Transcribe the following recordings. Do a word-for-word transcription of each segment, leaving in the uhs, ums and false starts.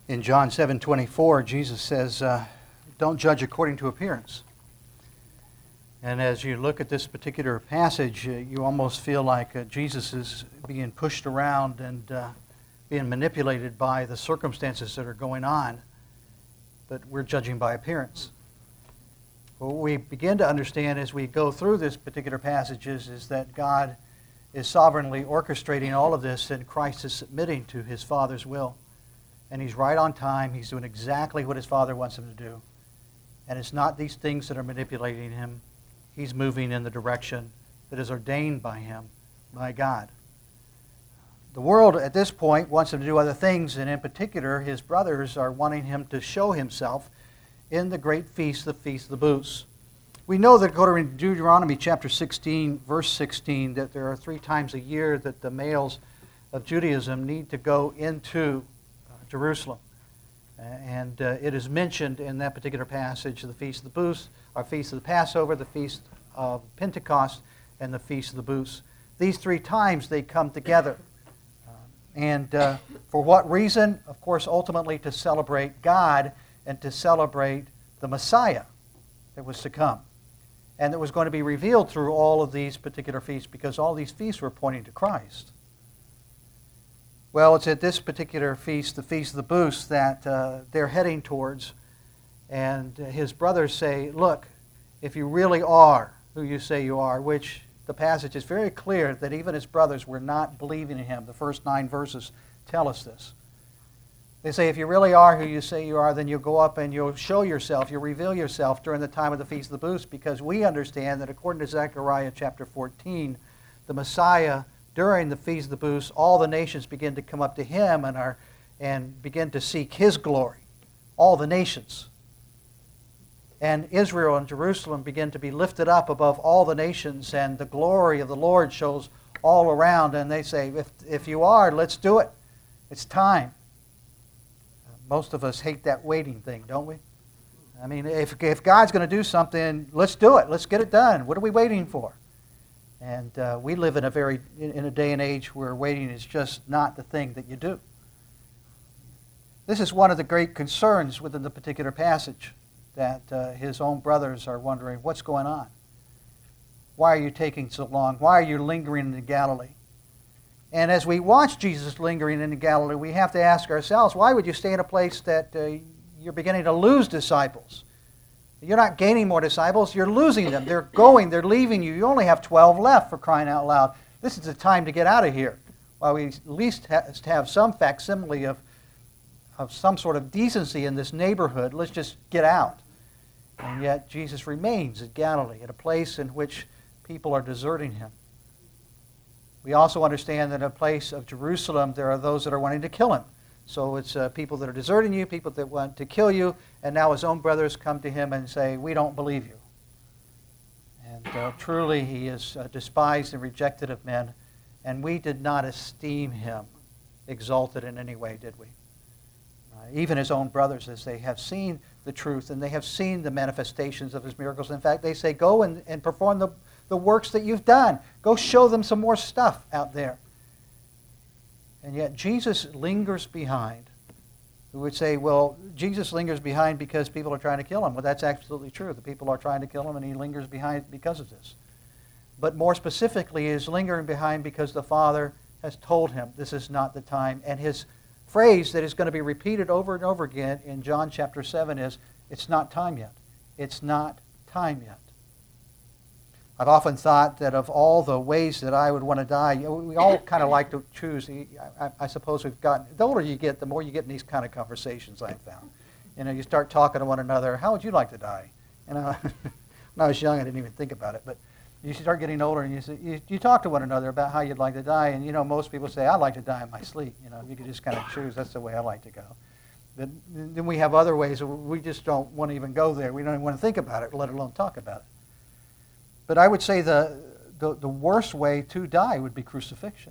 In John seven twenty-four, Jesus says, uh, don't judge according to appearance. And as you look at this particular passage, uh, you almost feel like uh, Jesus is being pushed around and uh, being manipulated by the circumstances that are going on. But we're judging by appearance. What we begin to understand as we go through this particular passages is that God is sovereignly orchestrating all of this, and Christ is submitting to his Father's will. And he's right on time. He's doing exactly what his Father wants him to do. And it's not these things that are manipulating him. He's moving in the direction that is ordained by him, by God. The world at this point wants him to do other things, and in particular, his brothers are wanting him to show himself in the great feast, the Feast of the Booths. We know that according to Deuteronomy chapter sixteen, verse sixteen, that there are three times a year that the males of Judaism need to go into Jerusalem. And uh, it is mentioned in that particular passage, the Feast of the Booths, our Feast of the Passover, the Feast of Pentecost, and the Feast of the Booths. These three times they come together. Uh, and uh, for what reason? Of course, ultimately to celebrate God and to celebrate the Messiah that was to come. And that was going to be revealed through all of these particular feasts, because all these feasts were pointing to Christ. Well, it's at this particular feast, the Feast of the Booths, that uh, they're heading towards. And his brothers say, look, if you really are who you say you are, which the passage is very clear that even his brothers were not believing in him. The first nine verses tell us this. They say, if you really are who you say you are, then you'll go up and you'll show yourself, you'll reveal yourself during the time of the Feast of the Booths, because we understand that according to Zechariah chapter fourteen, the Messiah, during the Feast of the Booths, all the nations begin to come up to him and are and begin to seek his glory. All the nations. And Israel and Jerusalem begin to be lifted up above all the nations, and the glory of the Lord shows all around. And they say, if, if you are, let's do it. It's time. Most of us hate that waiting thing, don't we? I mean, if, if God's going to do something, let's do it. Let's get it done. What are we waiting for? And uh, we live in a very in, in a day and age where waiting is just not the thing that you do. This is one of the great concerns within the particular passage, that uh, his own brothers are wondering, what's going on? Why are you taking so long? Why are you lingering in Galilee? And as we watch Jesus lingering in Galilee, we have to ask ourselves, why would you stay in a place that uh, you're beginning to lose disciples? You're not gaining more disciples, you're losing them. They're going, they're leaving you. You only have twelve left, for crying out loud. This is the time to get out of here, while we at least ha- have some facsimile of, of some sort of decency in this neighborhood. Let's just get out. And yet Jesus remains at Galilee, at a place in which people are deserting him. We also understand that in a place of Jerusalem, there are those that are wanting to kill him. So it's uh, people that are deserting you, people that want to kill you, and now his own brothers come to him and say, we don't believe you. And uh, truly he is uh, despised and rejected of men, and we did not esteem him exalted in any way, did we? Uh, even his own brothers, as they have seen the truth, and they have seen the manifestations of his miracles. In fact, they say, go and, and perform the, the works that you've done. Go show them some more stuff out there. And yet Jesus lingers behind. We would say, well, Jesus lingers behind because people are trying to kill him. Well, that's absolutely true. The people are trying to kill him, and he lingers behind because of this. But more specifically, he is lingering behind because the Father has told him this is not the time. And his phrase that is going to be repeated over and over again in John chapter seven is, it's not time yet. It's not time yet. I've often thought that of all the ways that I would want to die, we all kind of like to choose. I, I suppose we've gotten, the older you get, the more you get in these kind of conversations, I've found. You know, you start talking to one another, how would you like to die? You know, when I was young, I didn't even think about it, but you start getting older and you, say, you, you talk to one another about how you'd like to die, and you know, most people say, I'd like to die in my sleep. You know, you could just kind of choose, that's the way I like to go. But then we have other ways, we just don't want to even go there. We don't even want to think about it, let alone talk about it. But I would say the, the, the worst way to die would be crucifixion.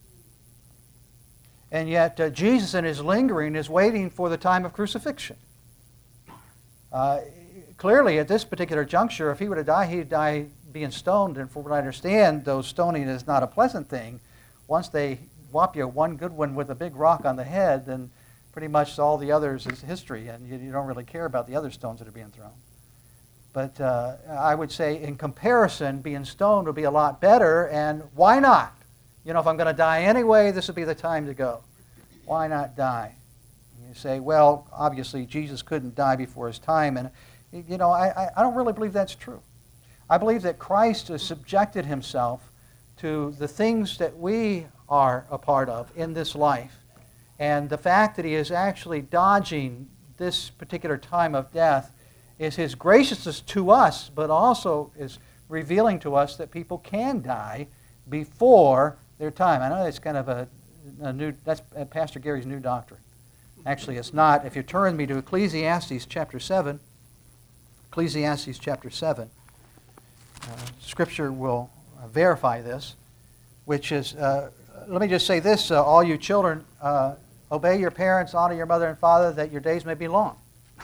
And yet uh, Jesus in his lingering is waiting for the time of crucifixion. Uh, clearly at this particular juncture, if he were to die, he'd die being stoned. And from what I understand, though stoning is not a pleasant thing, once they whop you one good one with a big rock on the head, then Pretty much all the others is history, and you, you don't really care about the other stones that are being thrown. But uh, I would say in comparison, being stoned would be a lot better, and why not? You know, if I'm going to die anyway, this would be the time to go. Why not die? And you say, well, obviously Jesus couldn't die before his time, and you know, I, I don't really believe that's true. I believe that Christ has subjected himself to the things that we are a part of in this life, and the fact that he is actually dodging this particular time of death is his graciousness to us, but also is revealing to us that people can die before their time. I know that's kind of a, a new, that's Pastor Gary's new doctrine. Actually, it's not. If you turn me to Ecclesiastes chapter seven, Ecclesiastes chapter seven, uh, Scripture will uh, verify this, which is, uh, let me just say this, uh, all you children, uh, obey your parents, honor your mother and father, that your days may be long.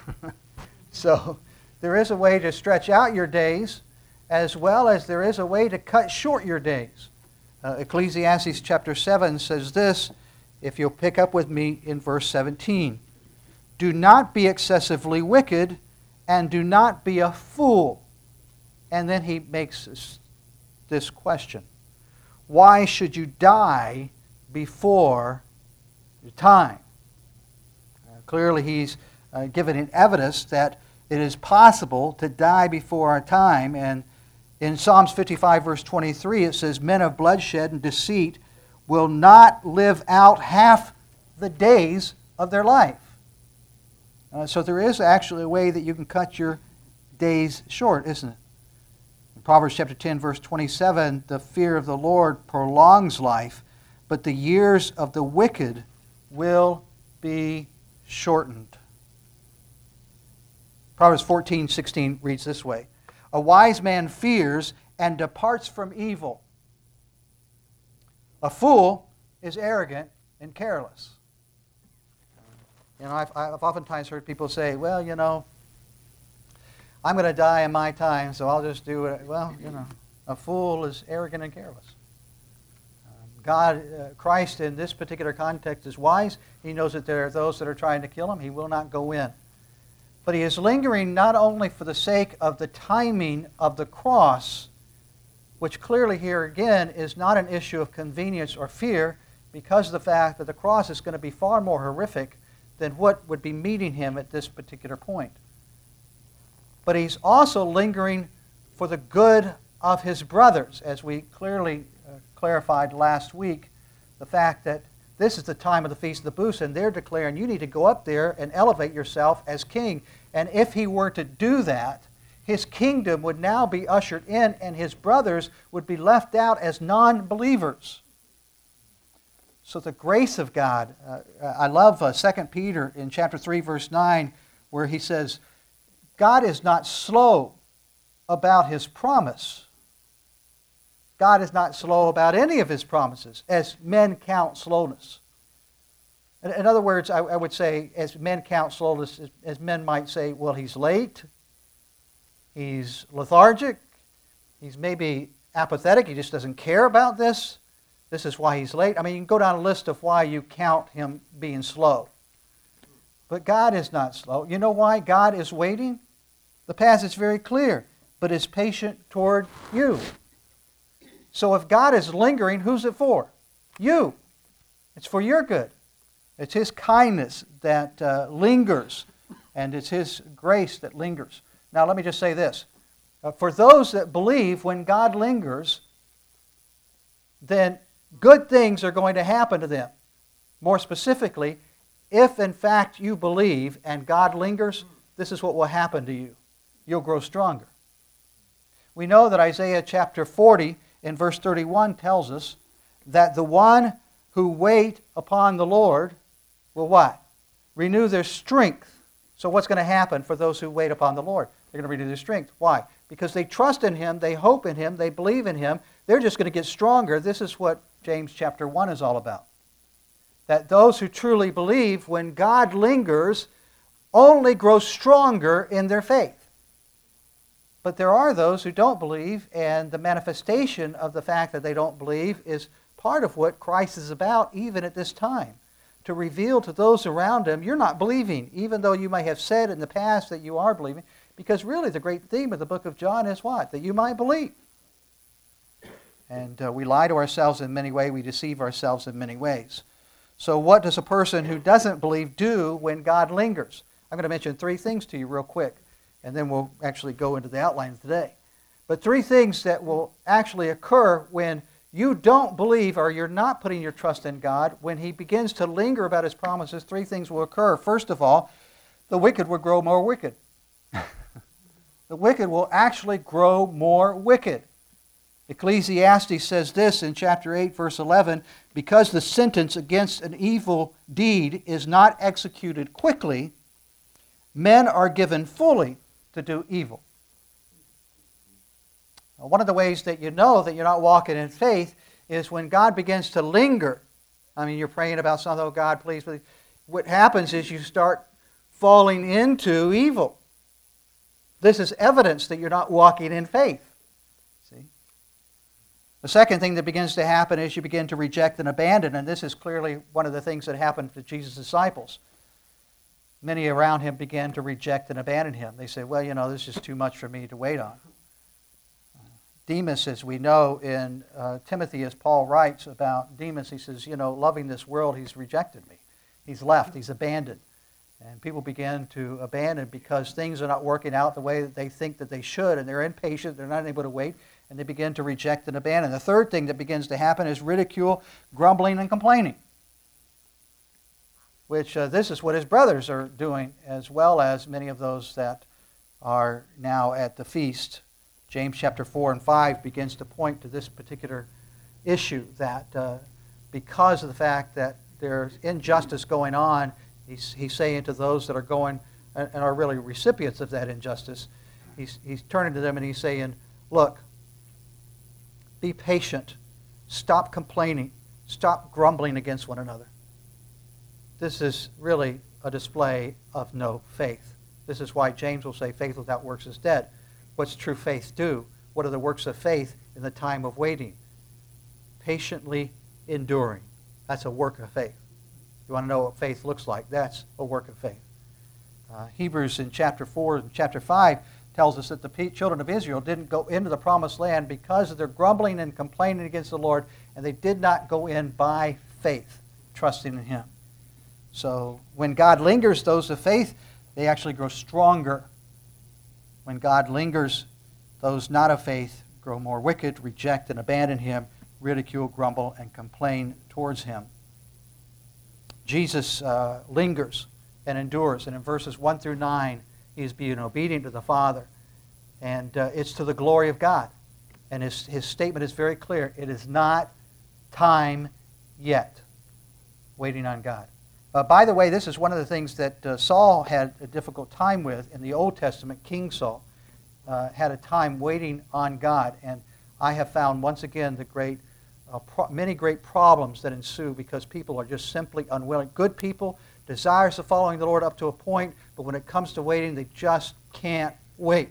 So there is a way to stretch out your days, as well as there is a way to cut short your days. Uh, Ecclesiastes chapter seven says this, if you'll pick up with me in verse seventeen. Do not be excessively wicked, and do not be a fool. And then he makes this, this question. Why should you die before your time? Uh, clearly he's uh, given an evidence that it is possible to die before our time. And in Psalms fifty-five, verse twenty-three, it says, men of bloodshed and deceit will not live out half the days of their life. Uh, so there is actually a way that you can cut your days short, isn't it? In Proverbs chapter ten, verse twenty-seven, the fear of the Lord prolongs life, but the years of the wicked will be shortened. Proverbs fourteen sixteen reads this way, a wise man fears and departs from evil. A fool is arrogant and careless. You know, I've, I've oftentimes heard people say, well, you know, I'm going to die in my time, so I'll just do it. Well, you know, a fool is arrogant and careless. Um, God, uh, Christ in this particular context is wise. He knows that there are those that are trying to kill him. He will not go in. But he is lingering not only for the sake of the timing of the cross, which clearly here again is not an issue of convenience or fear, because of the fact that the cross is going to be far more horrific than what would be meeting him at this particular point. But he's also lingering for the good of his brothers, as we clearly uh, clarified last week, the fact that this is the time of the Feast of the Booths, and they're declaring you need to go up there and elevate yourself as king. And if he were to do that, his kingdom would now be ushered in, and his brothers would be left out as non-believers. So the grace of God, uh, I love uh, Second Peter in chapter three, verse nine, where he says, God is not slow about his promise. God is not slow about any of his promises, as men count slowness. In, in other words, I, I would say, as men count slowness, as, as men might say, well, he's late, he's lethargic, he's maybe apathetic, he just doesn't care about this. This is why he's late. I mean, you can go down a list of why you count him being slow. But God is not slow. You know why God is waiting? The passage is very clear, but is patient toward you. So if God is lingering, who's it for? You. It's for your good. It's his kindness that uh, lingers, and it's his grace that lingers. Now let me just say this. Uh, for those that believe when God lingers, then good things are going to happen to them. More specifically, if in fact you believe and God lingers, this is what will happen to you. You'll grow stronger. We know that Isaiah chapter forty in verse thirty-one tells us that the one who wait upon the Lord will what? Renew their strength. So what's going to happen for those who wait upon the Lord? They're going to renew their strength. Why? Because they trust in him, they hope in him, they believe in him. They're just going to get stronger. This is what James chapter one is all about. That those who truly believe, when God lingers, only grow stronger in their faith. But there are those who don't believe, and the manifestation of the fact that they don't believe is part of what Christ is about even at this time. to reveal to those around him you're not believing, even though you may have said in the past that you are believing, because really the great theme of the book of John is what? That you might believe. And uh, we lie to ourselves in many ways. We deceive ourselves in many ways. So what does a person who doesn't believe do when God lingers? I'm going to mention three things to you real quick, and then we'll actually go into the outline today. But three things that will actually occur when you don't believe or you're not putting your trust in God. When he begins to linger about his promises, three things will occur. First of all, the wicked will grow more wicked. The wicked will actually grow more wicked. Ecclesiastes says this in chapter eight, verse eleven, because the sentence against an evil deed is not executed quickly, men are given fully to do evil. Now, one of the ways that you know that you're not walking in faith is when God begins to linger. I mean, you're praying about something, oh God, please, please. What happens is you start falling into evil. This is evidence that you're not walking in faith. The second thing that begins to happen is you begin to reject and abandon, and this is clearly one of the things that happened to Jesus' disciples. Many around him began to reject and abandon him. They say, well, you know, this is too much for me to wait on. Demas, as we know in uh, Timothy, as Paul writes about Demas, he says, you know, loving this world, he's rejected me. He's left, he's abandoned. And people begin to abandon because things are not working out the way that they think that they should, and they're impatient, they're not able to wait, and they begin to reject and abandon. The third thing that begins to happen is ridicule, grumbling, and complaining, which uh, this is what his brothers are doing, as well as many of those that are now at the feast. James chapter four and five begins to point to this particular issue, that uh, because of the fact that there's injustice going on, he's, he's saying to those that are going and are really recipients of that injustice, he's, he's turning to them and he's saying, look, be patient. Stop complaining. Stop grumbling against one another. This is really a display of no faith. This is why James will say faith without works is dead. What's true faith do? What are the works of faith in the time of waiting? Patiently enduring. That's a work of faith. You want to know what faith looks like? That's a work of faith. Uh, Hebrews in chapter four and chapter five tells us that the children of Israel didn't go into the promised land because of their grumbling and complaining against the Lord, and they did not go in by faith, trusting in him. So when God lingers, those of faith, they actually grow stronger. When God lingers, those not of faith grow more wicked, reject and abandon him, ridicule, grumble, and complain towards him. Jesus uh, lingers and endures, and in verses one through nine, he is being obedient to the Father. And uh, it's to the glory of God. And his, his statement is very clear. It is not time yet. Waiting on God. Uh, by the way, this is one of the things that uh, Saul had a difficult time with in the Old Testament. King Saul uh, had a time waiting on God. And I have found once again the great, uh, pro- many great problems that ensue because people are just simply unwilling. Good people, desires of following the Lord up to a point, but when it comes to waiting, they just can't wait.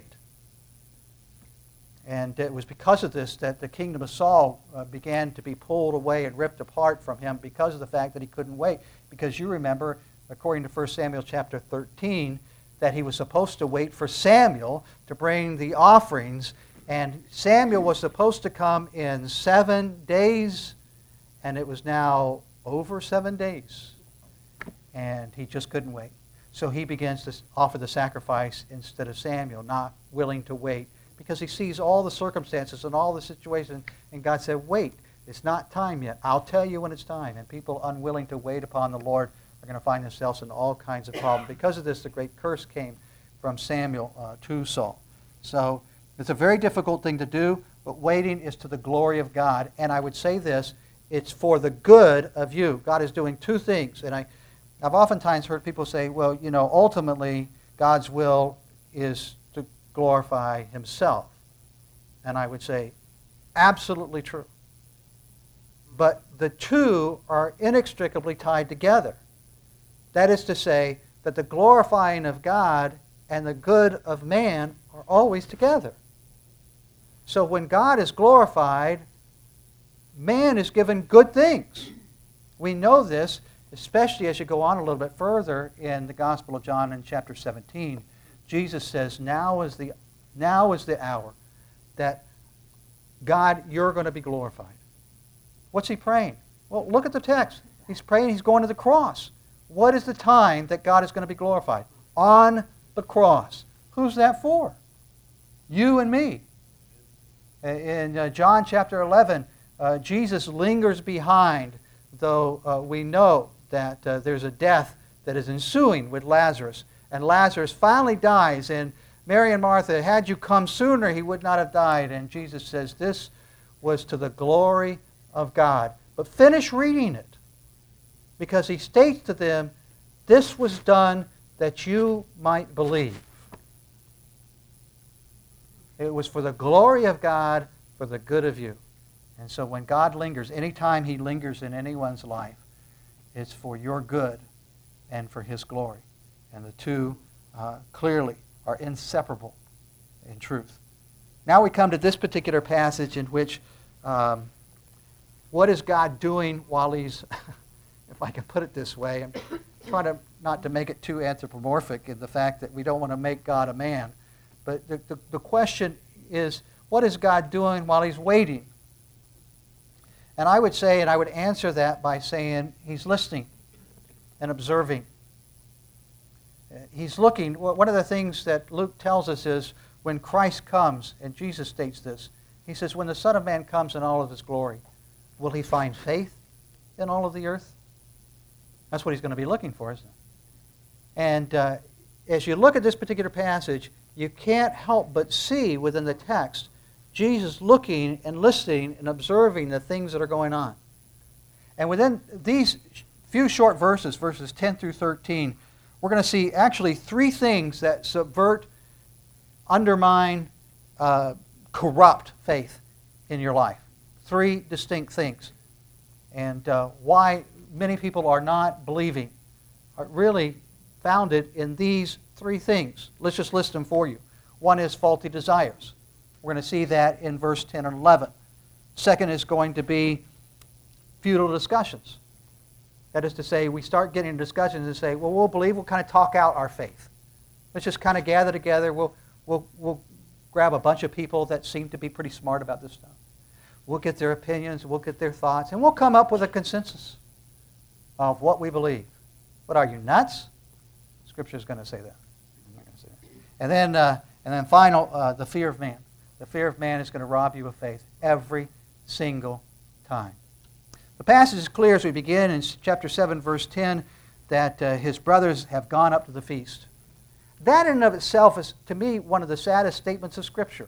And it was because of this that the kingdom of Saul uh, began to be pulled away and ripped apart from him because of the fact that he couldn't wait. Because you remember, according to First Samuel chapter thirteen, that he was supposed to wait for Samuel to bring the offerings. And Samuel was supposed to come in seven days, and it was now over seven days. And he just couldn't wait. So he begins to offer the sacrifice instead of Samuel, not willing to wait, because he sees all the circumstances and all the situations, and God said, wait, it's not time yet. I'll tell you when it's time. And people unwilling to wait upon the Lord are going to find themselves in all kinds of problems. Because of this, the great curse came from Samuel uh, to Saul. So it's a very difficult thing to do, but waiting is to the glory of God. And I would say this, it's for the good of you. God is doing two things, and I I've oftentimes heard people say, well, you know, ultimately God's will is to glorify himself. And I would say, absolutely true. But the two are inextricably tied together. That is to say, that the glorifying of God and the good of man are always together. So when God is glorified, man is given good things. We know this especially as you go on a little bit further in the Gospel of John in chapter seventeen. Jesus says, now is the, now is the hour that God, you're going to be glorified. What's he praying? Well, look at the text. He's praying he's going to the cross. What is the time that God is going to be glorified? On the cross. Who's that for? You and me. In uh, John chapter eleven, uh, Jesus lingers behind, though uh, we know that uh, there's a death that is ensuing with Lazarus. And Lazarus finally dies, and Mary and Martha, had you come sooner, he would not have died. And Jesus says this was to the glory of God. But finish reading it, because he states to them, this was done that you might believe. It was for the glory of God, for the good of you. And so when God lingers, anytime he lingers in anyone's life, it's for your good and for his glory. And the two uh, clearly are inseparable in truth. Now we come to this particular passage in which um, what is God doing while he's, if I can put it this way, I'm trying to not to make it too anthropomorphic in the fact that we don't want to make God a man. But the, the, the question is, what is God doing while he's waiting? And I would say, and I would answer that by saying, he's listening and observing. He's looking. One of the things that Luke tells us is when Christ comes, and Jesus states this, he says, when the Son of Man comes in all of his glory, will he find faith in all of the earth? That's what he's going to be looking for, isn't it? And uh, as you look at this particular passage, you can't help but see within the text Jesus looking and listening and observing the things that are going on. And within these few short verses, verses ten through thirteen, we're going to see actually three things that subvert, undermine, uh, corrupt faith in your life. Three distinct things. And uh, why many people are not believing are really founded in these three things. Let's just list them for you. One is faulty desires. We're going to see that in verse ten and eleven. Second is going to be futile discussions. That is to say, we start getting discussions and say, well, we'll believe, we'll kind of talk out our faith. Let's just kind of gather together. We'll, we'll, we'll grab a bunch of people that seem to be pretty smart about this stuff. We'll get their opinions, we'll get their thoughts, and we'll come up with a consensus of what we believe. What are you, nuts? Scripture is going to say that. I'm not going to say that. And then, uh, and then final, uh, the fear of man. The fear of man is going to rob you of faith every single time. The passage is clear as we begin in chapter seven, verse ten, that uh, his brothers have gone up to the feast. That in and of itself is, to me, one of the saddest statements of Scripture.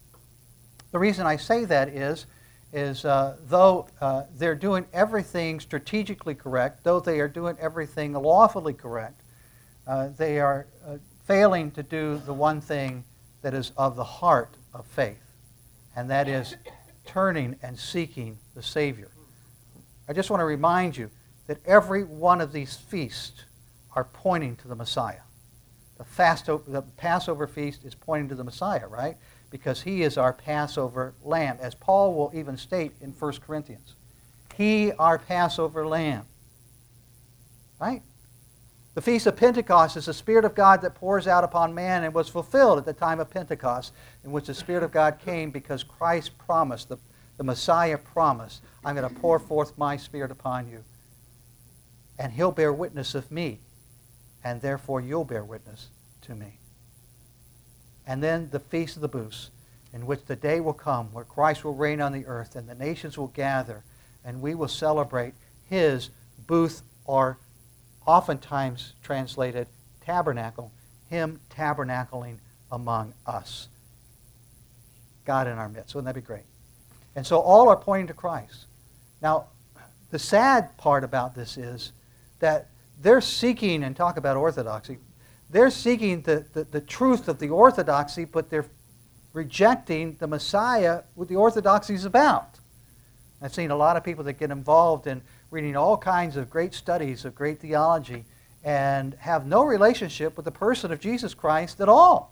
The reason I say that is, is uh, though uh, they're doing everything strategically correct, though they are doing everything lawfully correct, uh, they are uh, failing to do the one thing that is of the heart of faith, and that is turning and seeking the Savior. I just want to remind you that every one of these feasts are pointing to the Messiah. The, fast, the Passover feast is pointing to the Messiah, right? Because he is our Passover lamb, as Paul will even state in First Corinthians. He, our Passover lamb. Right? The Feast of Pentecost is the Spirit of God that pours out upon man and was fulfilled at the time of Pentecost, in which the Spirit of God came because Christ promised, the, the Messiah promised, I'm going to pour forth my Spirit upon you. And he'll bear witness of me, and therefore you'll bear witness to me. And then the Feast of the Booths, in which the day will come where Christ will reign on the earth and the nations will gather and we will celebrate his booth, or oftentimes translated tabernacle, him tabernacling among us. God in our midst. Wouldn't that be great? And so all are pointing to Christ. Now, the sad part about this is that they're seeking, and talk about orthodoxy, they're seeking the, the, the truth of the orthodoxy, but they're rejecting the Messiah, what the orthodoxy is about. I've seen a lot of people that get involved in reading all kinds of great studies of great theology and have no relationship with the person of Jesus Christ at all.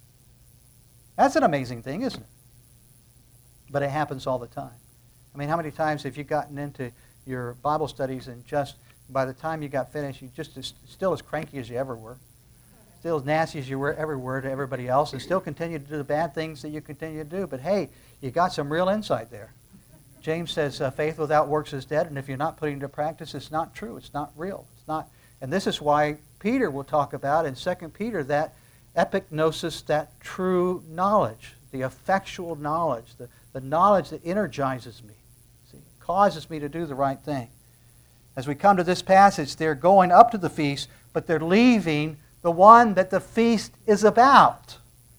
That's an amazing thing, isn't it? But it happens all the time. I mean, how many times have you gotten into your Bible studies and just By the time you got finished, you just as, still as cranky as you ever were, still as nasty as you were ever were to everybody else, and still continue to do the bad things that you continue to do. But hey, you got some real insight there. James says uh, faith without works is dead, and if you're not putting it into practice, it's not true. It's not real. It's not. And this is why Peter will talk about in Second Peter that epignosis, that true knowledge, the effectual knowledge, the, the knowledge that energizes me, see, causes me to do the right thing. As we come to this passage, they're going up to the feast, but they're leaving the one that the feast is about.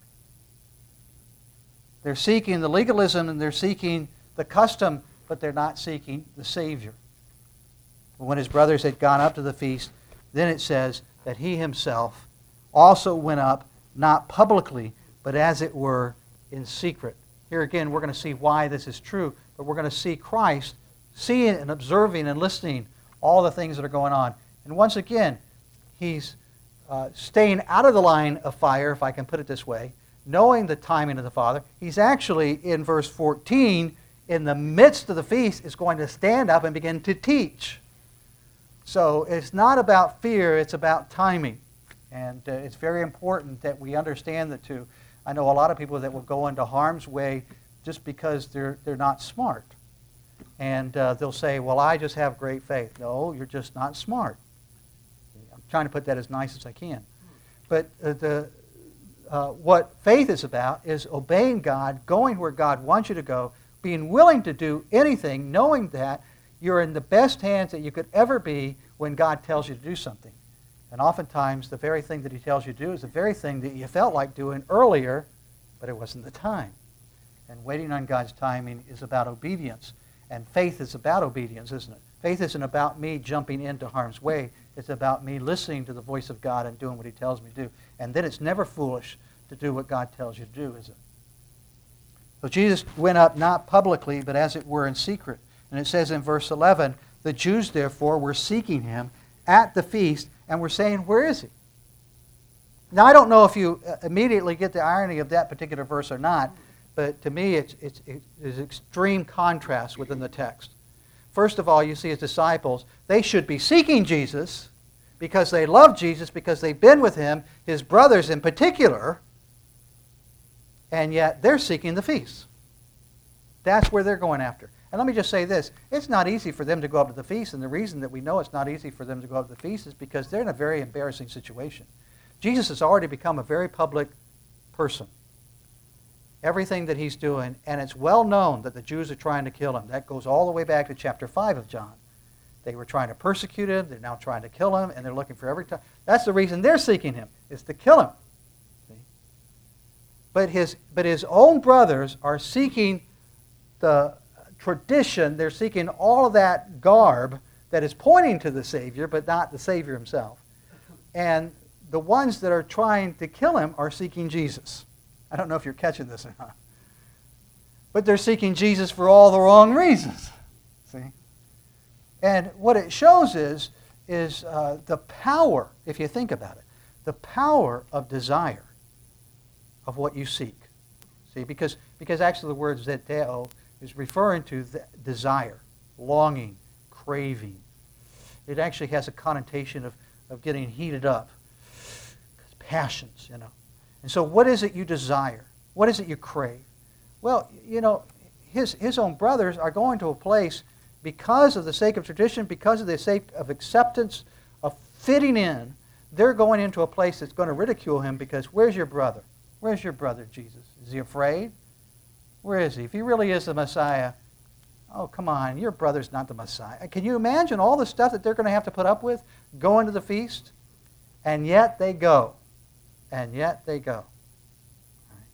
They're seeking the legalism and they're seeking the custom, but they're not seeking the Savior. When his brothers had gone up to the feast, then it says that he himself also went up, not publicly, but as it were in secret. Here again, we're going to see why this is true, but we're going to see Christ seeing and observing and listening all the things that are going on. And once again, he's uh, staying out of the line of fire, if I can put it this way, knowing the timing of the Father. He's actually, in verse fourteen, in the midst of the feast, is going to stand up and begin to teach. So it's not about fear, it's about timing. And uh, it's very important that we understand the two. I know a lot of people that will go into harm's way just because they're, they're not smart. And uh, they'll say, well, I just have great faith. No, you're just not smart. I'm trying to put that as nice as I can. But uh, the, uh, what faith is about is obeying God, going where God wants you to go, being willing to do anything, knowing that you're in the best hands that you could ever be when God tells you to do something. And oftentimes, the very thing that he tells you to do is the very thing that you felt like doing earlier, but it wasn't the time. And waiting on God's timing is about obedience. And faith is about obedience, isn't it? Faith isn't about me jumping into harm's way. It's about me listening to the voice of God and doing what he tells me to do. And then it's never foolish to do what God tells you to do, is it? So Jesus went up not publicly, but as it were in secret. And it says in verse eleven, the Jews therefore were seeking him at the feast and were saying, where is he? Now, I don't know if you immediately get the irony of that particular verse or not, but to me it's, it's, it's extreme contrast within the text. First of all, you see his disciples, they should be seeking Jesus because they love Jesus, because they've been with him, his brothers in particular, and yet they're seeking the feast. That's where they're going after. And let me just say this, it's not easy for them to go up to the feast, and the reason that we know it's not easy for them to go up to the feast is because they're in a very embarrassing situation. Jesus has already become a very public person. Everything that he's doing, and it's well known that the Jews are trying to kill him. That goes all the way back to chapter five of John. They were trying to persecute him, they're now trying to kill him, and they're looking for every time. That's the reason they're seeking him, is to kill him. See? But his, but his own brothers are seeking the tradition, they're seeking all of that garb that is pointing to the Savior, but not the Savior himself. And the ones that are trying to kill him are seeking Jesus. I don't know if you're catching this or not. But they're seeking Jesus for all the wrong reasons. See? And what it shows is, is uh, the power, if you think about it, the power of desire of what you seek. See, because, because actually the word zeteo is referring to the desire, longing, craving. It actually has a connotation of, of getting heated up. Passions, you know. And so what is it you desire? What is it you crave? Well, you know, his, his own brothers are going to a place because of the sake of tradition, because of the sake of acceptance, of fitting in. They're going into a place that's going to ridicule him because where's your brother? Where's your brother, Jesus? Is he afraid? Where is he? If he really is the Messiah, oh, come on, your brother's not the Messiah. Can you imagine all the stuff that they're going to have to put up with going to the feast? And yet they go. And yet they go. Right.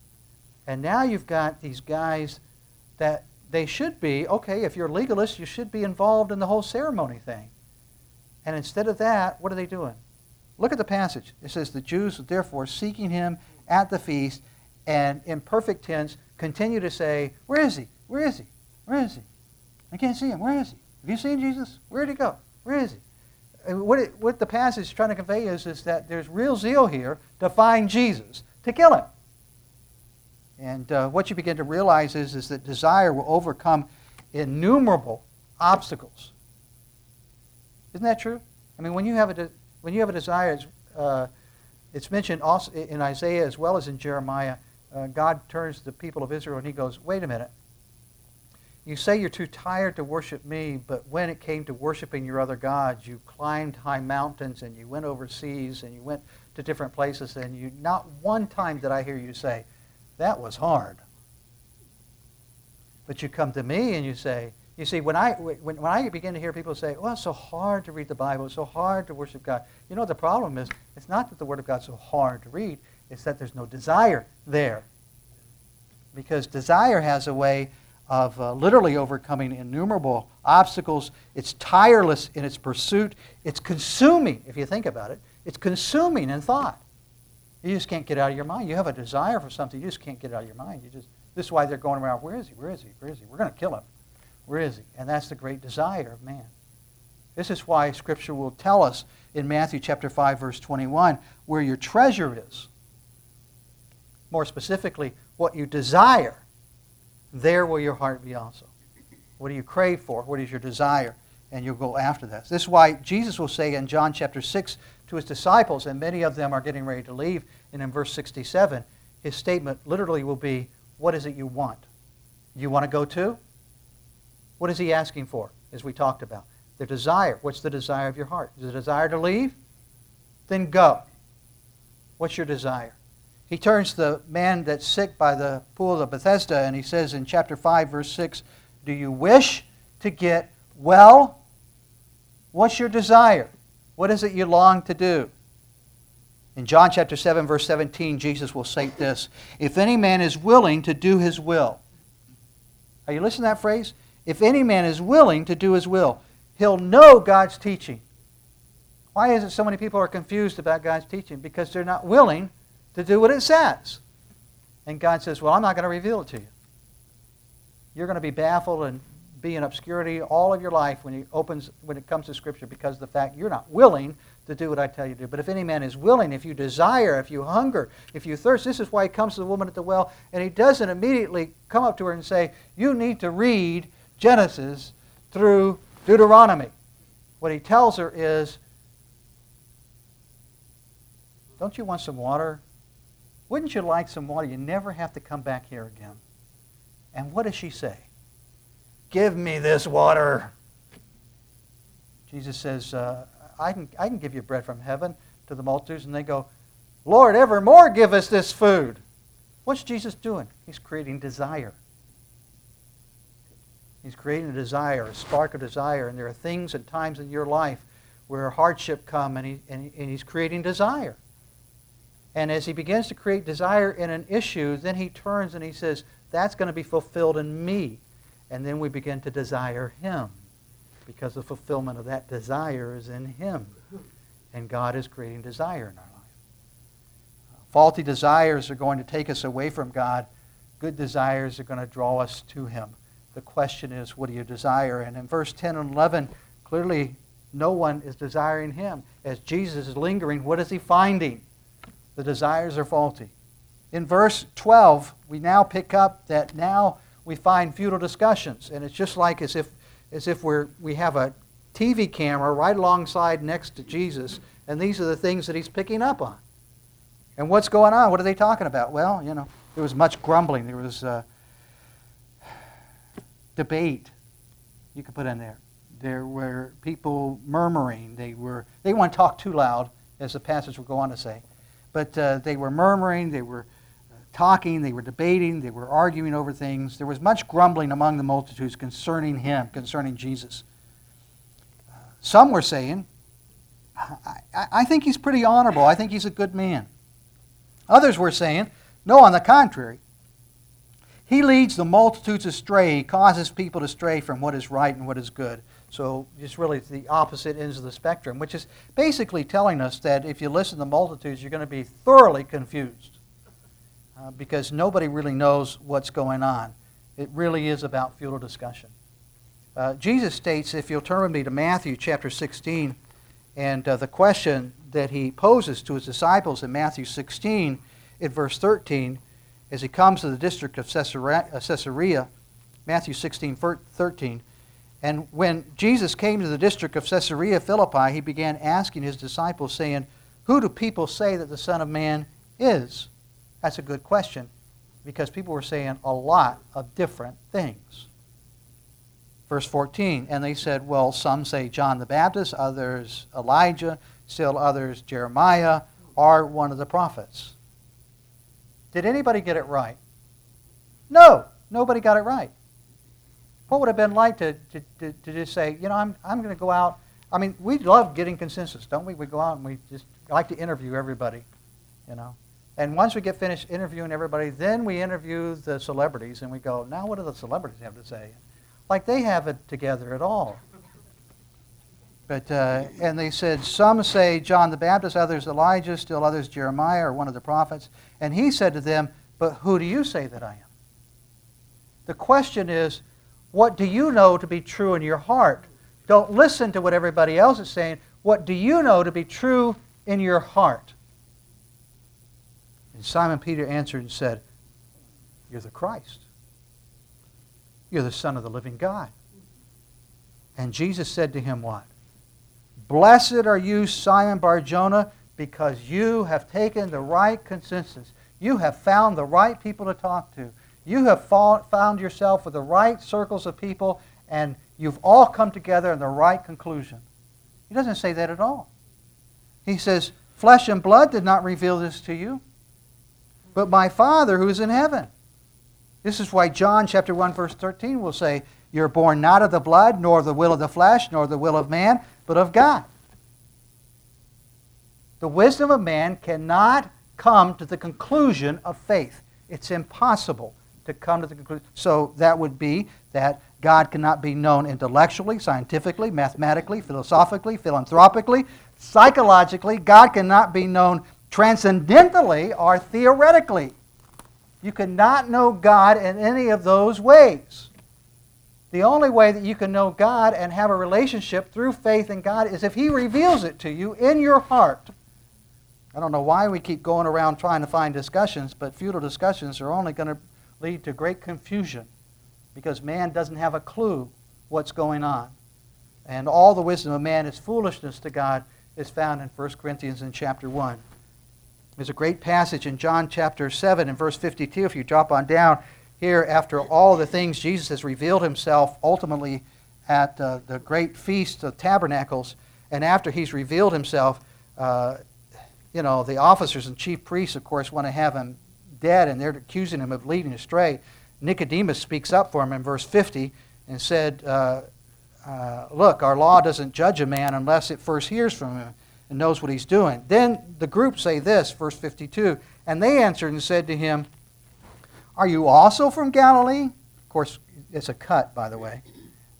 And now you've got these guys that they should be, okay, if you're a legalist, you should be involved in the whole ceremony thing. And instead of that, what are they doing? Look at the passage. It says, the Jews, therefore, seeking him at the feast, and in perfect tense, continue to say, where is he? Where is he? Where is he? I can't see him. Where is he? Have you seen Jesus? Where did he go? Where is he? And what, it, what the passage is trying to convey is, is that there's real zeal here to find Jesus, to kill him. And uh, what you begin to realize is, is that desire will overcome innumerable obstacles. Isn't that true? I mean, when you have a, de- when you have a desire, it's, uh, it's mentioned also in Isaiah as well as in Jeremiah. Uh, God turns to the people of Israel and he goes, wait a minute. You say you're too tired to worship me, but when it came to worshiping your other gods, you climbed high mountains and you went overseas and you went to different places, and you not one time did I hear you say, that was hard. But you come to me and you say, you see, when I, when, when I begin to hear people say, well, it's so hard to read the Bible, it's so hard to worship God, you know what the problem is? It's not that the Word of God's so hard to read, it's that there's no desire there. Because desire has a way of uh, literally overcoming innumerable obstacles. It's tireless in its pursuit. It's consuming, if you think about it. It's consuming in thought. You just can't get out of your mind. You have a desire for something, you just can't get it out of your mind. You just, this is why they're going around, where is he, where is he, where is he? We're going to kill him. Where is he? And that's the great desire of man. This is why Scripture will tell us in Matthew chapter five, verse twenty-one, where your treasure is. More specifically, what you desire, there will your heart be also. What do you crave for? What is your desire? And you'll go after that. This is why Jesus will say in John chapter six to his disciples, and many of them are getting ready to leave, and in verse sixty-seven, his statement literally will be, what is it you want? You want to go too? What is he asking for, as we talked about? The desire. What's the desire of your heart? Is it a desire to leave? Then go. What's your desire? He turns to the man that's sick by the pool of Bethesda, and he says in chapter five, verse six, do you wish to get well? What's your desire? What is it you long to do? In John chapter seven, verse seventeen, Jesus will say this, if any man is willing to do his will. Are you listening to that phrase? If any man is willing to do his will, he'll know God's teaching. Why is it so many people are confused about God's teaching? Because they're not willing to do what it says. And God says, well, I'm not going to reveal it to you. You're going to be baffled and be in obscurity all of your life when, he opens, when it comes to Scripture because of the fact you're not willing to do what I tell you to do. But if any man is willing, if you desire, if you hunger, if you thirst, this is why he comes to the woman at the well, and he doesn't immediately come up to her and say, you need to read Genesis through Deuteronomy. What he tells her is, don't you want some water? Wouldn't you like some water? You never have to come back here again. And what does she say? Give me this water. Jesus says, uh, I can, I can give you bread from heaven to the multitudes. And they go, Lord, evermore give us this food. What's Jesus doing? He's creating desire. He's creating a desire, a spark of desire. And there are things and times in your life where hardship come, and, he, and, and he's creating desire. And as he begins to create desire in an issue, then he turns and he says, that's going to be fulfilled in me. And then we begin to desire him, because the fulfillment of that desire is in him. And God is creating desire in our life. Faulty desires are going to take us away from God. Good desires are going to draw us to him. The question is, what do you desire? And in verse ten and eleven, clearly no one is desiring him. As Jesus is lingering, what is he finding? The desires are faulty. In verse twelve, we now pick up that now we find futile discussions. And it's just like as if as if we're, we have a T V camera right alongside next to Jesus, and these are the things that he's picking up on. And what's going on? What are they talking about? Well, you know, there was much grumbling. There was uh, debate you could put in there. There were people murmuring. They were they didn't want to talk too loud, as the passage will go on to say. But uh, they were murmuring, they were talking, they were debating, they were arguing over things. There was much grumbling among the multitudes concerning him, concerning Jesus. Uh, some were saying, I, I think he's pretty honorable. I think he's a good man. Others were saying, no, on the contrary. He leads the multitudes astray. He causes people to stray from what is right and what is good. So it's really the opposite ends of the spectrum, which is basically telling us that if you listen to multitudes, you're going to be thoroughly confused uh, because nobody really knows what's going on. It really is about futile discussion. Uh, Jesus states, if you'll turn with me to Matthew chapter sixteen, and uh, the question that he poses to his disciples in Matthew sixteen, in verse thirteen, as he comes to the district of Caesarea, Matthew sixteen, thirteen, And when Jesus came to the district of Caesarea Philippi, he began asking his disciples, saying, "Who do people say that the Son of Man is?" That's a good question, because people were saying a lot of different things. Verse fourteen, and they said, well, some say John the Baptist, others Elijah, still others Jeremiah, or one of the prophets. Did anybody get it right? No, nobody got it right. What would it have been like to, to, to, to just say, you know, I'm, I'm going to go out. I mean, we love getting consensus, don't we? We go out and we just like to interview everybody, you know. And once we get finished interviewing everybody, then we interview the celebrities, and we go, now what do the celebrities have to say? Like they have it together at all. But uh, and they said, some say John the Baptist, others Elijah, still others Jeremiah, or one of the prophets. And he said to them, but who do you say that I am? The question is, what do you know to be true in your heart? Don't listen to what everybody else is saying. What do you know to be true in your heart? And Simon Peter answered and said, you're the Christ. You're the Son of the living God. And Jesus said to him what? Blessed are you, Simon Bar-Jonah, because you have taken the right consensus. You have found the right people to talk to. You have found yourself with the right circles of people, and you've all come together in the right conclusion. He doesn't say that at all. He says, flesh and blood did not reveal this to you, but my Father who is in heaven. This is why John chapter one verse thirteen will say, you're born not of the blood, nor of the will of the flesh, nor the will of man, but of God. The wisdom of man cannot come to the conclusion of faith. It's impossible to come to the conclusion. So that would be that God cannot be known intellectually, scientifically, mathematically, philosophically, philanthropically, psychologically. God cannot be known transcendentally or theoretically. You cannot know God in any of those ways. The only way that you can know God and have a relationship through faith in God is if He reveals it to you in your heart. I don't know why we keep going around trying to find discussions, but futile discussions are only going to lead to great confusion because man doesn't have a clue what's going on. And all the wisdom of man is foolishness to God is found in First Corinthians in chapter one. There's a great passage in John chapter seven and verse fifty-two. If you drop on down here, after all the things Jesus has revealed Himself ultimately at uh, the great feast of tabernacles, and after He's revealed Himself, uh, you know, the officers and chief priests, of course, want to have Him dead, and they're accusing Him of leading astray. Nicodemus speaks up for Him in verse fifty and said, uh, uh, look, our law doesn't judge a man unless it first hears from him and knows what he's doing. Then the group say this, verse fifty-two, and they answered and said to him, are you also from Galilee? Of course, it's a cut, by the way.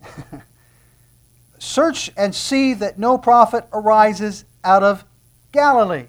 Search and see that no prophet arises out of Galilee.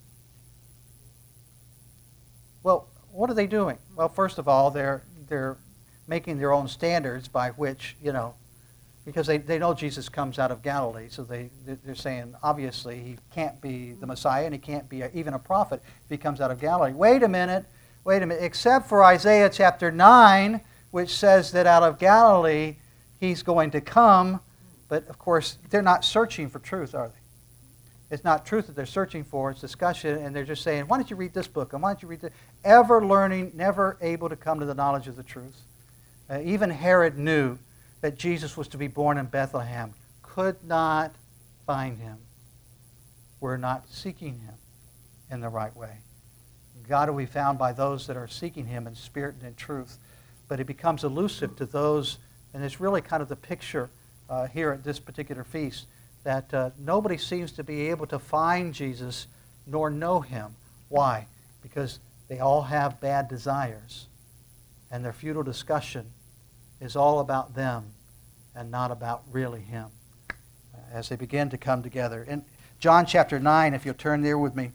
Well, what are they doing? Well, first of all, they're they're making their own standards by which, you know, because they, they know Jesus comes out of Galilee, so they, they're saying, obviously, He can't be the Messiah, and He can't be a, even a prophet if He comes out of Galilee. Wait a minute, wait a minute. Except for Isaiah chapter nine, which says that out of Galilee He's going to come, but, of course, they're not searching for truth, are they? It's not truth that they're searching for, it's discussion, and they're just saying, why don't you read this book, and why don't you read this? Ever learning, never able to come to the knowledge of the truth. Uh, even Herod knew that Jesus was to be born in Bethlehem, could not find Him. We're not seeking Him in the right way. God will be found by those that are seeking Him in spirit and in truth. But it becomes elusive to those, and it's really kind of the picture uh, here at this particular feast, that uh, nobody seems to be able to find Jesus nor know Him. Why? Because they all have bad desires, and their futile discussion is all about them and not about really Him as they begin to come together. In John chapter nine, if you'll turn there with me.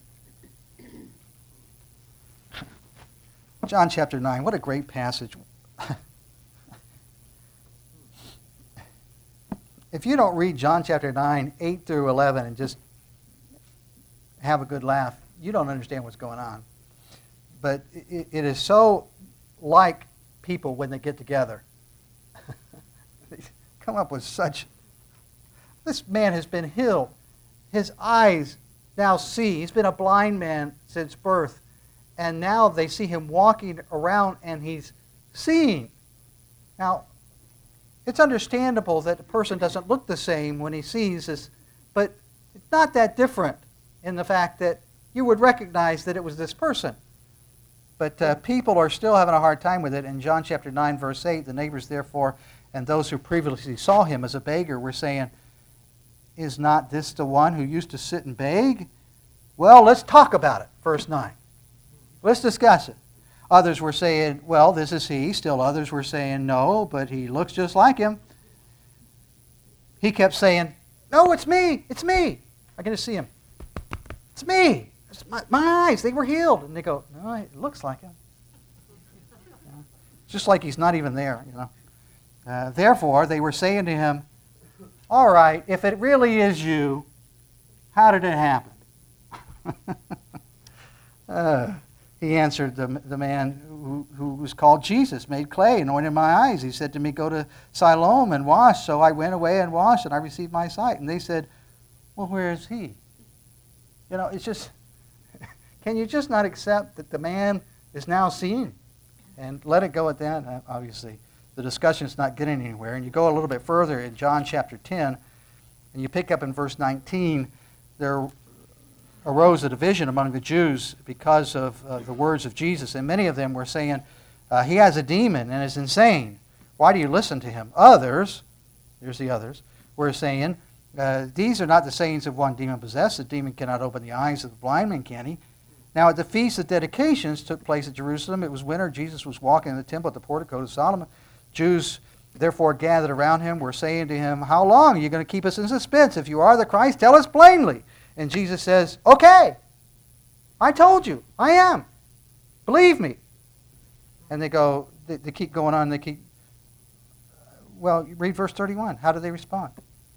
John chapter nine, what a great passage. If you don't read John chapter nine, eight through eleven, and just have a good laugh, you don't understand what's going on. But it, it is so like people when they get together. come up with such... This man has been healed. His eyes now see. He's been a blind man since birth. And now they see him walking around and he's seeing. Now, it's understandable that the person doesn't look the same when he sees this, but it's not that different in the fact that you would recognize that it was this person. But uh, people are still having a hard time with it. In John chapter nine, verse eight, the neighbors therefore and those who previously saw him as a beggar were saying, is not this the one who used to sit and beg? Well, let's talk about it, verse nine. Let's discuss it. Others were saying, well, this is he. Still others were saying, no, but he looks just like him. He kept saying, no, it's me, it's me. I can just see him. It's me. It's my, my eyes, they were healed. And they go, no, it looks like him. You know, just like he's not even there, you know. Uh, therefore, they were saying to him, all right, if it really is you, how did it happen? uh, he answered, the, the man who, who was called Jesus made clay, anointed my eyes. He said to me, go to Siloam and wash. So I went away and washed, and I received my sight. And they said, well, where is he? You know, it's just, can you just not accept that the man is now seeing? And let it go at that, uh, obviously. The discussion's not getting anywhere. And you go a little bit further in John chapter ten, and you pick up in verse nineteen, there arose a division among the Jews because of uh, the words of Jesus. And many of them were saying, uh, he has a demon and is insane. Why do you listen to him? Others, here's the others, were saying, uh, these are not the sayings of one demon-possessed. The demon cannot open the eyes of the blind man, can he? Now at the Feast of Dedications took place at Jerusalem. It was winter. Jesus was walking in the temple at the portico of Solomon. Jews therefore gathered around him, were saying to him, how long are you going to keep us in suspense? If you are the Christ, tell us plainly. And Jesus says, okay, I told you, I am. Believe me. And they go, they, they keep going on, they keep, well, read verse thirty-one. How do they respond?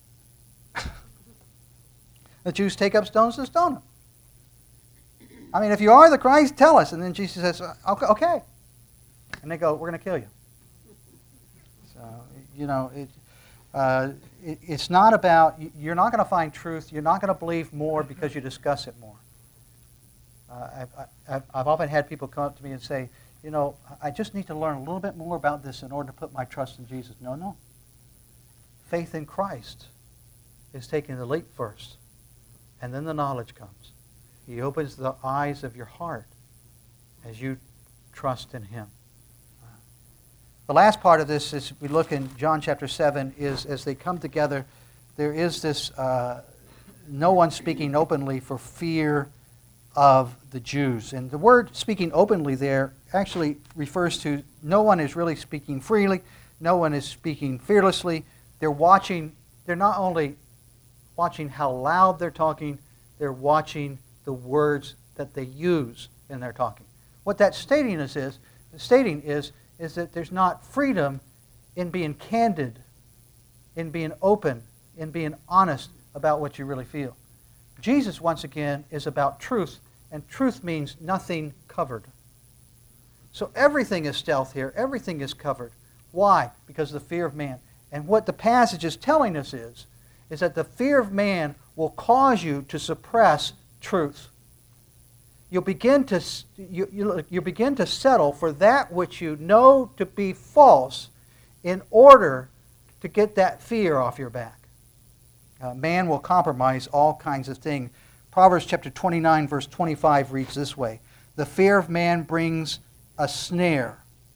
The Jews take up stones to stone him. I mean, if you are the Christ, tell us. And then Jesus says, okay. okay. And they go, we're going to kill you. So, you know, it, uh, it, it's not about, you're not going to find truth. You're not going to believe more because you discuss it more. Uh, I've, I've, I've often had people come up to me and say, you know, I just need to learn a little bit more about this in order to put my trust in Jesus. No, no. Faith in Christ is taking the leap first. And then the knowledge comes. He opens the eyes of your heart as you trust in him. The last part of this, as we look in John chapter seven, is as they come together, there is this, uh, no one speaking openly for fear of the Jews. And the word speaking openly there actually refers to no one is really speaking freely, no one is speaking fearlessly. They're watching, they're not only watching how loud they're talking, they're watching the words that they use in their talking. What that stating is, is stating is, is that there's not freedom in being candid, in being open, in being honest about what you really feel. Jesus, once again, is about truth, and truth means nothing covered. So everything is stealth here. Everything is covered. Why? Because of the fear of man. And what the passage is telling us is, is that the fear of man will cause you to suppress truth. You'll begin to you, you, you begin to settle for that which you know to be false in order to get that fear off your back. Uh, man will compromise all kinds of things. Proverbs chapter twenty-nine, verse twenty-five reads this way: the fear of man brings a snare,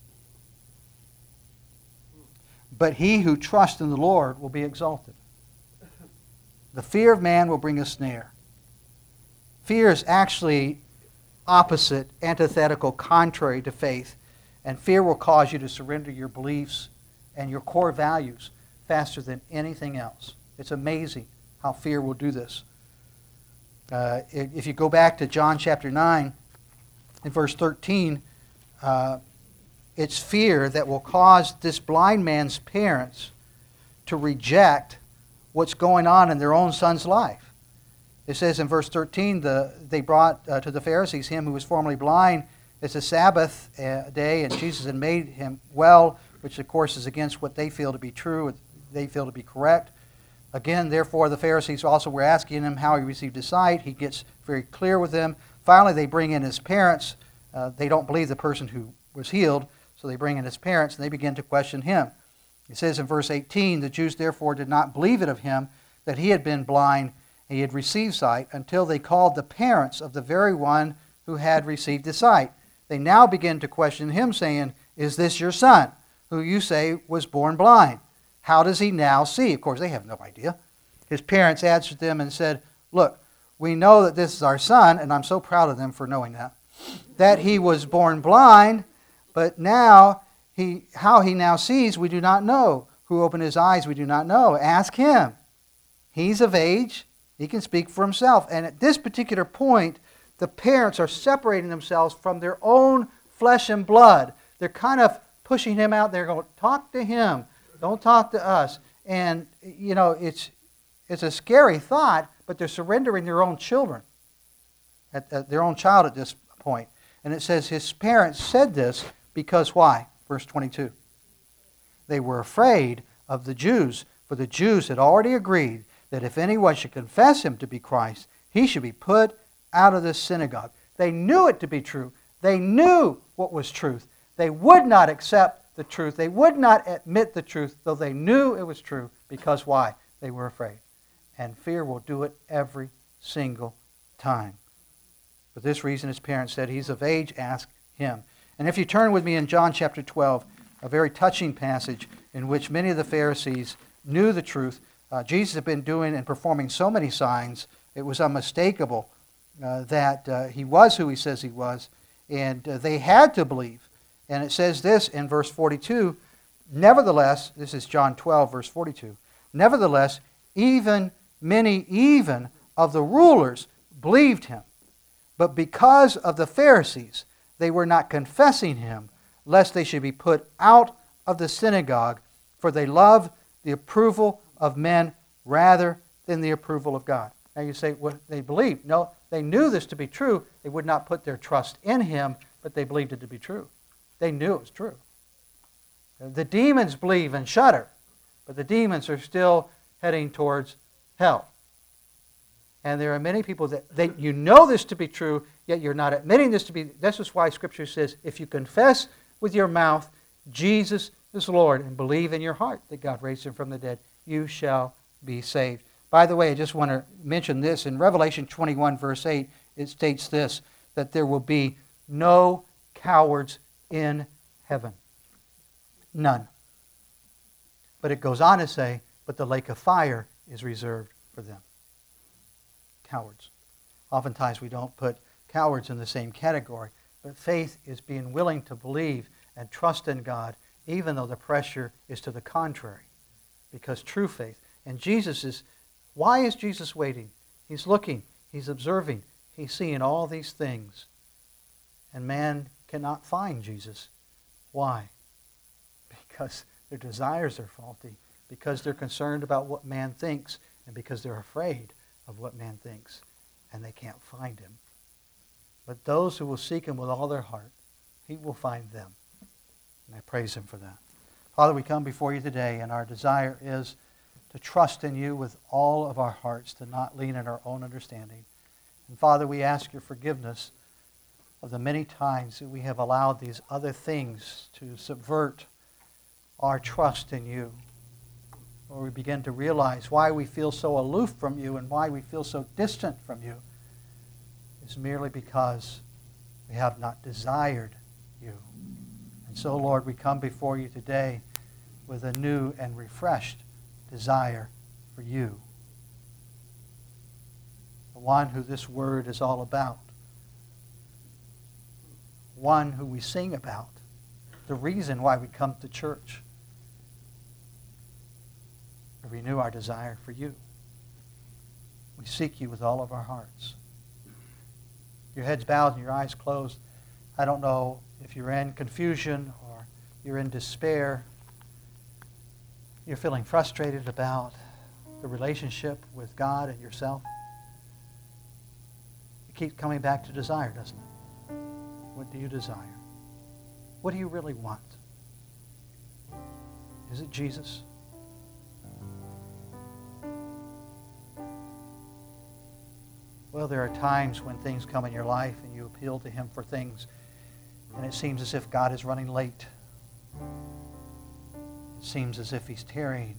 but he who trusts in the Lord will be exalted. The fear of man will bring a snare. Fear is actually opposite, antithetical, contrary to faith. And fear will cause you to surrender your beliefs and your core values faster than anything else. It's amazing how fear will do this. Uh, if you go back to John chapter nine, in verse thirteen, uh, it's fear that will cause this blind man's parents to reject what's going on in their own son's life. It says in verse thirteen, the, they brought uh, to the Pharisees him who was formerly blind. It's a Sabbath uh, day, and Jesus had made him well, which of course is against what they feel to be true. they feel to be correct. Again, therefore, the Pharisees also were asking him how he received his sight. He gets very clear with them. Finally, they bring in his parents. Uh, they don't believe the person who was healed, so they bring in his parents, and they begin to question him. It says in verse eighteen, the Jews therefore did not believe it of him that he had been blind and he had received sight until they called the parents of the very one who had received his sight. They now begin to question him, saying, is this your son, who you say was born blind? How does he now see? Of course, they have no idea. His parents answered them and said, look, we know that this is our son, and I'm so proud of them for knowing that, that he was born blind, but now he, how he now sees, we do not know. Who opened his eyes, we do not know. Ask him. He's of age. He can speak for himself. And at this particular point, the parents are separating themselves from their own flesh and blood. They're kind of pushing him out there, going, talk to him. Don't talk to us. And, you know, it's it's a scary thought, but they're surrendering their own children, at, at their own child at this point. And it says his parents said this because why? Verse twenty-two. They were afraid of the Jews, for the Jews had already agreed that if anyone should confess him to be Christ, he should be put out of the synagogue. They knew it to be true. They knew what was truth. They would not accept the truth. They would not admit the truth, though they knew it was true. Because why? They were afraid. And fear will do it every single time. For this reason, his parents said, he's of age, ask him. And if you turn with me in John chapter twelve, a very touching passage in which many of the Pharisees knew the truth. Uh, Jesus had been doing and performing so many signs, it was unmistakable uh, that uh, he was who he says he was, and uh, they had to believe. And it says this in verse forty-two, nevertheless, this is John twelve, verse forty-two, nevertheless, even many even of the rulers believed him. But because of the Pharisees, they were not confessing him, lest they should be put out of the synagogue, for they loved the approval of men rather than the approval of God. Now you say, well, they believed. No, they knew this to be true. They would not put their trust in him, but they believed it to be true. They knew it was true. The demons believe and shudder, but the demons are still heading towards hell. And there are many people that they, you know this to be true, yet you're not admitting this to be. This is why Scripture says, if you confess with your mouth Jesus is Lord and believe in your heart that God raised him from the dead, you shall be saved. By the way, I just want to mention this. In Revelation twenty-one, verse eight, it states this, that there will be no cowards in heaven. None. But it goes on to say, but the lake of fire is reserved for them. Cowards. Oftentimes we don't put cowards in the same category, but faith is being willing to believe and trust in God, even though the pressure is to the contrary. Because true faith, and Jesus is, why is Jesus waiting? He's looking, he's observing, he's seeing all these things. And man cannot find Jesus. Why? Because their desires are faulty, because they're concerned about what man thinks, and because they're afraid of what man thinks, and they can't find him. But those who will seek him with all their heart, he will find them. And I praise him for that. Father, we come before you today, and our desire is to trust in you with all of our hearts, to not lean on our own understanding. And Father, we ask your forgiveness of the many times that we have allowed these other things to subvert our trust in you. Or we begin to realize why we feel so aloof from you and why we feel so distant from you is merely because we have not desired you. And so, Lord, we come before you today with a new and refreshed desire for you, the one who this word is all about, one who we sing about, the reason why we come to church. We renew our desire for you. We seek you with all of our hearts. Your head's bowed and your eyes closed. I don't know if you're in confusion or you're in despair. You're feeling frustrated about the relationship with God and yourself. It keeps coming back to desire, doesn't it? What do you desire? What do you really want? Is it Jesus? Well, there are times when things come in your life and you appeal to Him for things, and it seems as if God is running late. It seems as if He's tarrying.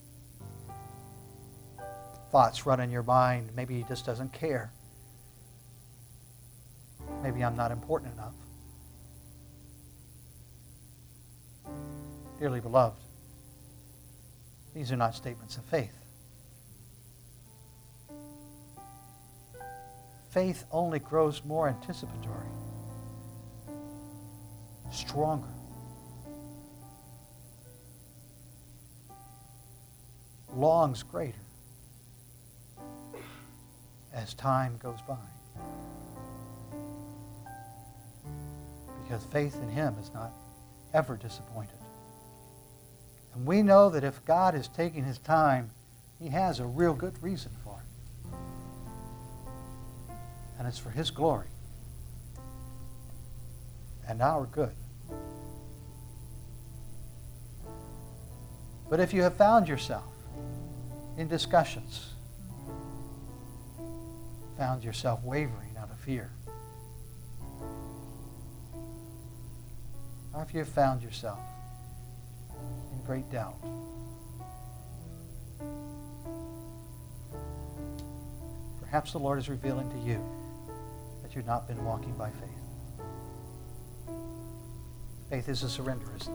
Thoughts run in your mind. Maybe He just doesn't care. Maybe I'm not important enough. Dearly beloved, these are not statements of faith. Faith only grows more anticipatory, stronger, longs greater as time goes by. Because faith in Him is not ever disappointed. And we know that if God is taking His time, He has a real good reason for it. And it's for His glory and our good. But if you have found yourself in discussions, found yourself wavering out of fear, or if you have found yourself in great doubt, perhaps the Lord is revealing to you that you've not been walking by faith. Faith is a surrender, isn't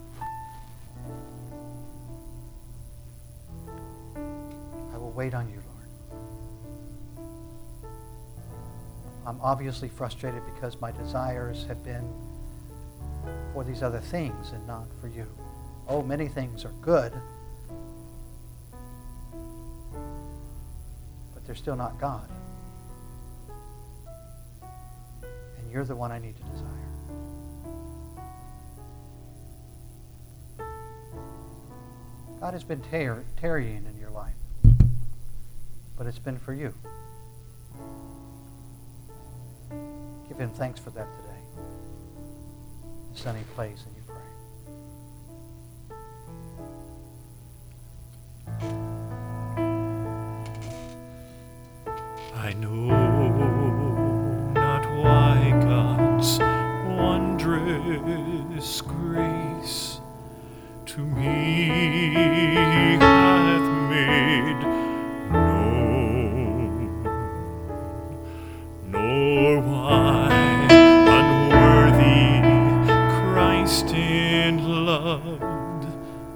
it? I will wait on you, Lord. I'm obviously frustrated because my desires have been for these other things and not for you. Oh, many things are good, but they're still not God. And you're the one I need to desire. God has been tar- tarrying in your life, but it's been for you. Give Him thanks for that today. A sunny place, and you pray. I know not why God's wondrous grace to me hath made known, nor why unworthy Christ in love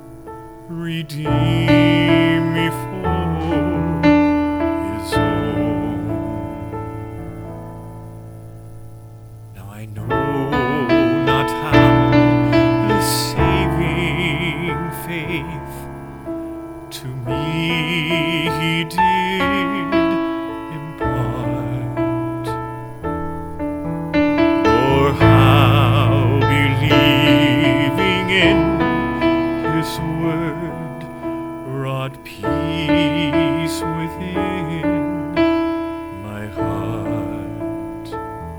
redeemed me for His own. Now I know not how the saving faith to me He did impart, or how believing in His word wrought peace within my heart.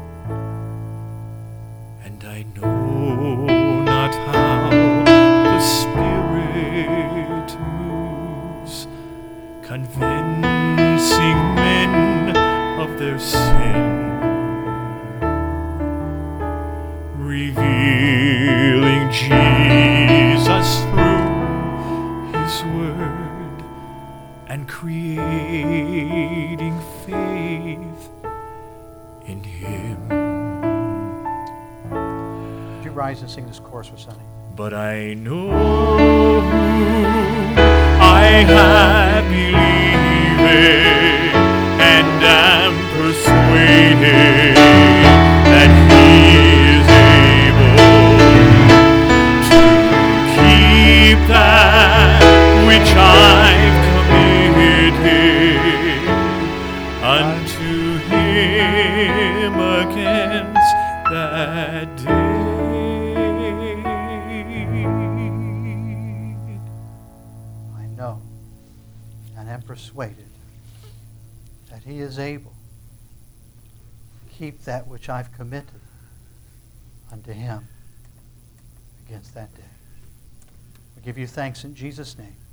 And I know not how the Spirit moves, convincing men of their sin, revealing Jesus through His word, and creating faith in Him. Would you rise and sing this chorus with Sonny? But I know I have believed and am persuaded that He is able to keep that which I've committed unto Him against that day. I know and am persuaded that He is able to keep that which I've committed unto Him against that day. We give you thanks in Jesus' name.